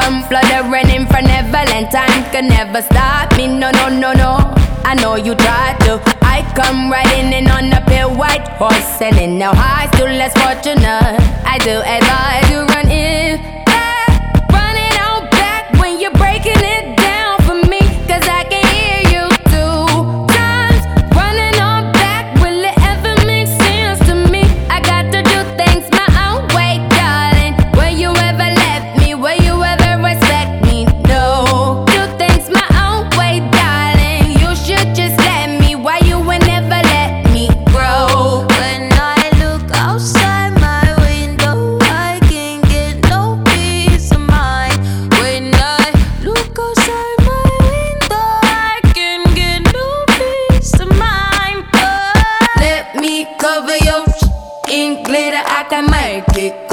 come fluttering in for Neverland. Time can never stop me, no, no, no, no. I know you try to. I come riding in on a pale white horse, selling now high, still less fortunate. I do advise you run in, run it on back when you're breaking it down for me, 'cause I can hear you 2 times. Running on back, will it ever make sense to me? I got to do things my own way, darling. Will you ever let me? Will you ever respect me? No. Do things my own way, darling. You should just let me. Why you would never let me grow? When I look outside my window, I can't get no peace of mind. When I look outside my window, I can't get no peace of mind. Let me cover your in glitter, I can make it